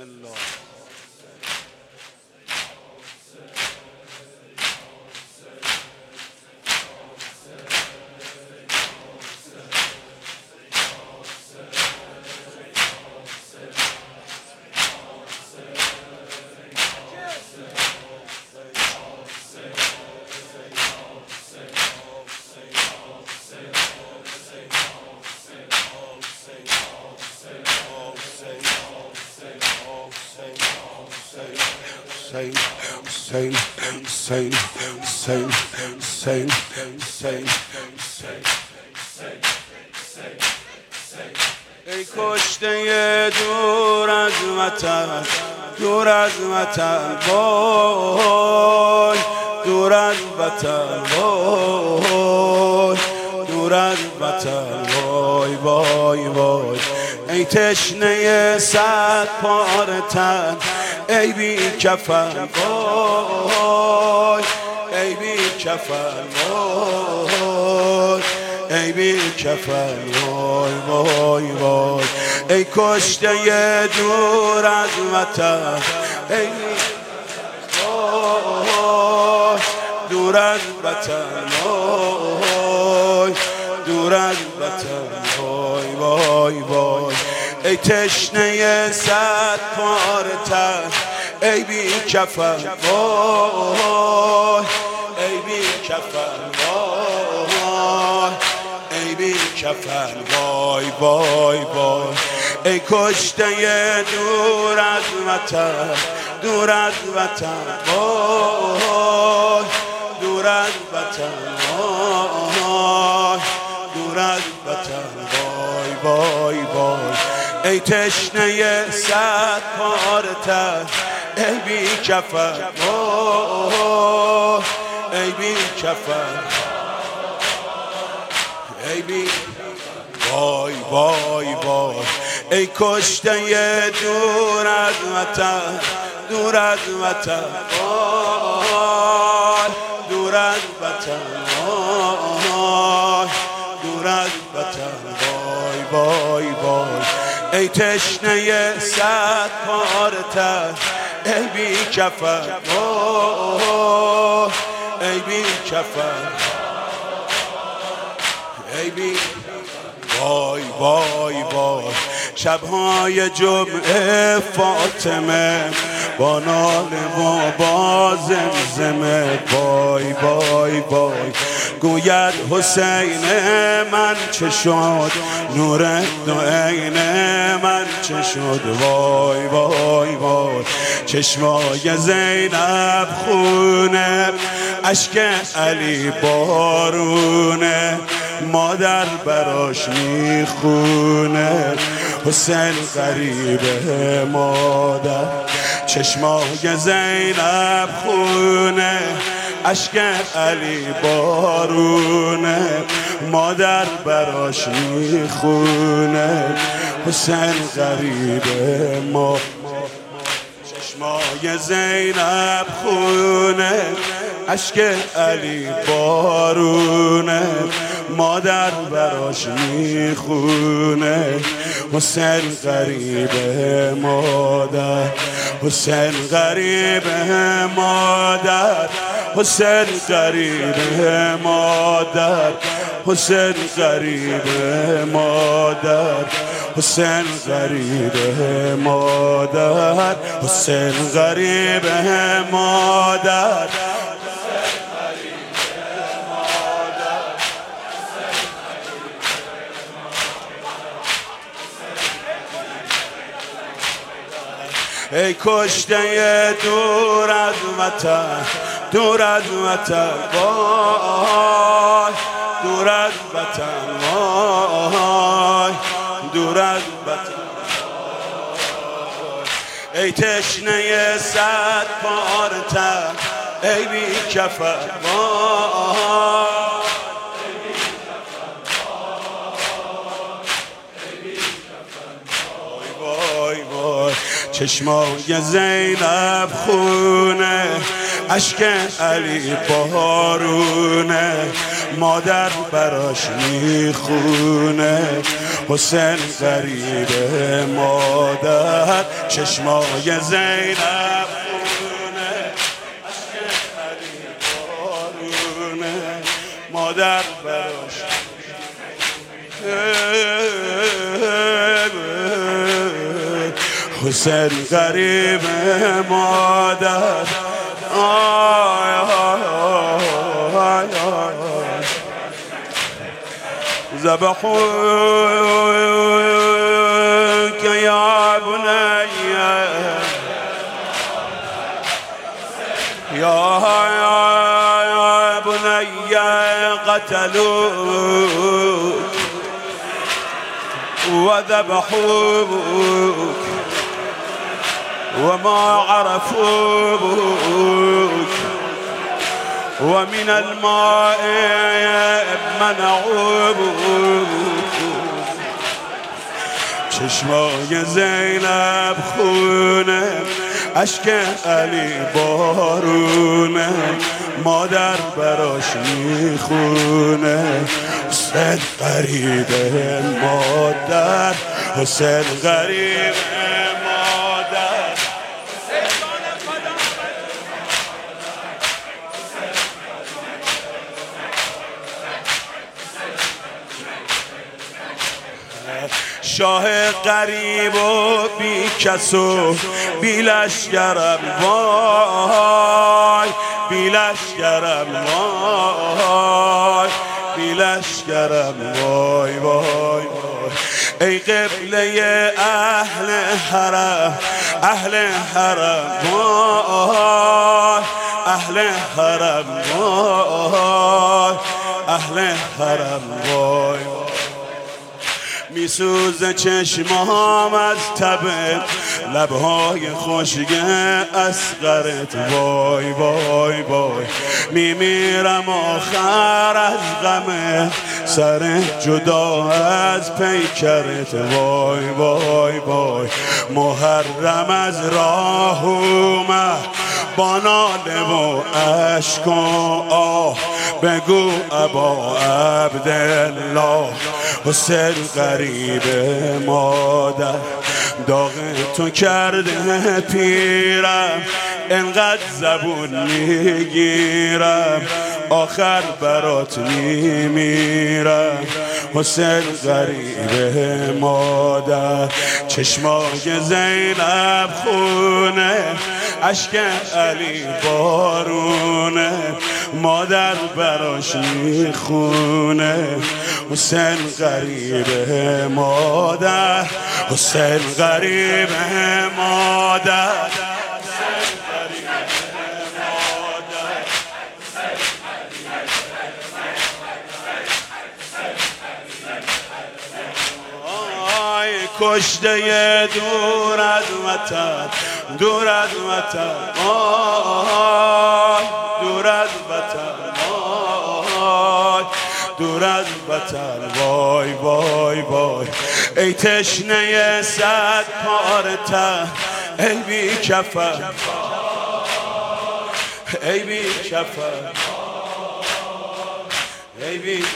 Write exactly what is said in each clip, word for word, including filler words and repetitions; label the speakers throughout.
Speaker 1: الله. Hussein, Hussein, Hussein, Hussein, Hussein, Hussein, ای کشته دور از وطن، دور از وطن وای، دور از وطن وای، دور از وطن وای وای وای، ای تشنه صد پاره تن، ای بی کفن وای، ای بی کفن وای، ای بی کفن وای وای وای، ای کشته دور از وطن، ای وای، دور از وطن وای، دور از وطن وای وای وای، ای تشنه صد پاره تن، ای بی کفن وای، ای بی کفن وای، ای بی کفن وای وای وای، ای کشته دور از وطن، دور از وطن وای، دور از وطن وای، دور از وطن وای وای وای، ای تشنه صد پاره تن، ای بی کفن وای، ای بی کفن، ای بی وای وای وای، ای کشته دور از وطن، دور از وطن وای، دور از وطن وای، دور از وطن وای وای وای، ای تشنه صد پاره تن، ای بی کفن وای، ای بی کفن، ای بی وای وای وای، شبهای جمعه فاطمه با ناله و با زمزمه وای وای وای، گوید حسین من چه شد، نور دو عین من چه شد وای وای وای، چشمای زینب خونه، اشک علی بارونه، مادر براش میخونه، حسین غریبه مادر، چشمای زینب خونه، اشک علی بارونه، مادر براش میخونه، حسین غریبه ما، چشمای زینب خونه، اشک علی بارونه، مادر براش میخونه، حسین غریبه مادر، حسین غریبه مادر، حسین غریبه مادر، حسین غریبه مادر، حسین غریبه مادر، حسین غریبه مادر، ای کشته دور از وطن، دور از وطن وای، دور از وطن وای، دور از وطن وای، ای تشنه صد پاره تن، ای بی کفن وای، چشمای زینب خونه، اشک علی بارونه، مادر براش میخونه. حسین غریب مادر چشمای زینب خونه، اشک غریب بارونه، مادر براش حسین غریب مادر. آی آی آی آی ذبحوك يا بني يا يا بني قتلوك وذبحوك وما عرفوك ومن الماء منعوك. چشمای زینب خونه، اشک علی بارونه، مادر براش میخونه. حسین غریب مادر، حسین غریب مادر. شاه غریب و بی کس و بی لشکرم وای، بی لشکرم وای، بی لشکرم وای وای وای. ای قبله اهل حرم، اهل حرم وای، اهل حرم وای، اهل حرم وای. میسوزه چشمام از تبت، لبهای خشک اصغرت وای وای وای. میمیرم آخر از غم سر جدا از پیکرت وای وای وای. محرم از راه اومد با ناله و اشک و آه، بگو ابا عبدالله حسین غریب مادر. داغ تو کرده پیرم، انقدر زبون میگیرم، آخر برات میمیرم. حسین غریب مادر، چشمای زینب خونه، اشک علی بارونه، مادر براش میخونه. حسین غریب مادر، حسین غریب مادر. کشته دور از وطن، دور از وطن، آی دور از وطن، آی دور از وطن، وای وای وای. ای تشنه صد پاره تن، ای بی کفن، ای بی کفن، ای بی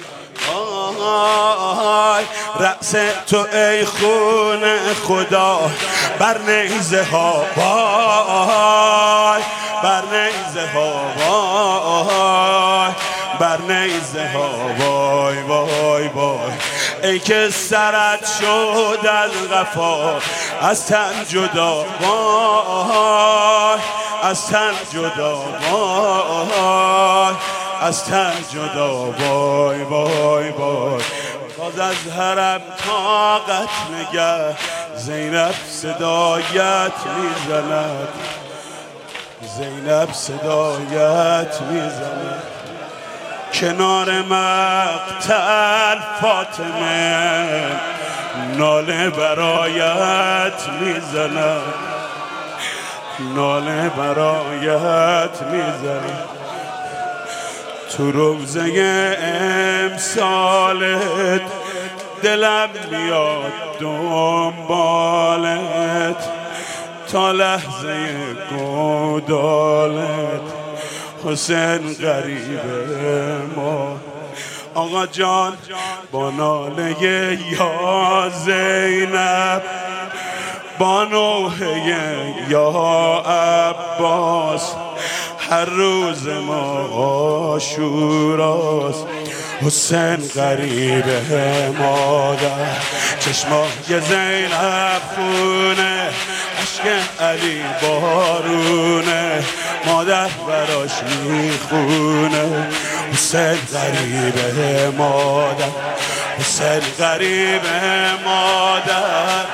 Speaker 1: آی. رأس تو ای خون خدا بر نیزه ها وای، بر نیزه ها وای، بر نیزه ها وای وای وای. ای که سرت شد از قفا از تن جدا وای، از تن جدا وای، از تن جدا وای وای وای. باز از حرم طاقت نگه زینب صدایت میزند، زینب صدایت میزند. کنار مقتل فاطمه ناله برایت میزند، ناله برایت میزند. تو روزه امسالت دلم میاد دنبالت، تا لحظه گودالت. حسین غریب ما آقا جان با ناله یا زینب، با نوحه یا عباس، هر روز ما عاشوراست. حسین غریب مادر، چشمای زینب خونه، عشق علی بارونه، مادر براش میخونه. حسین غریب مادر، حسین غریب مادر.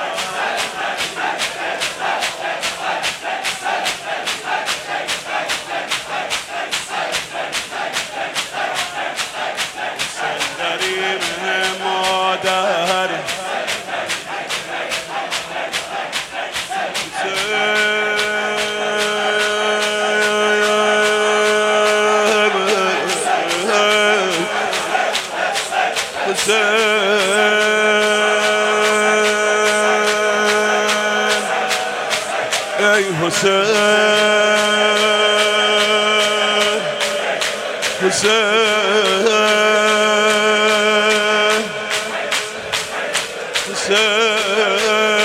Speaker 1: ای حسین، حسین، حسین.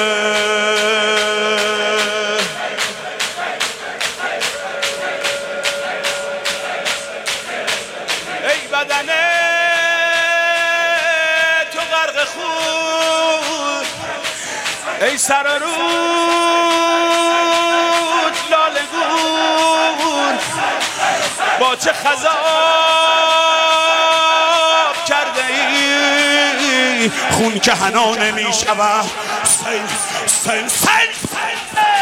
Speaker 1: ای بدن تو غرق خون، ای سر رود لاله گون، با چه خضاب کرده ای خون که حنا نمی شود. حسین، حسین، حسین.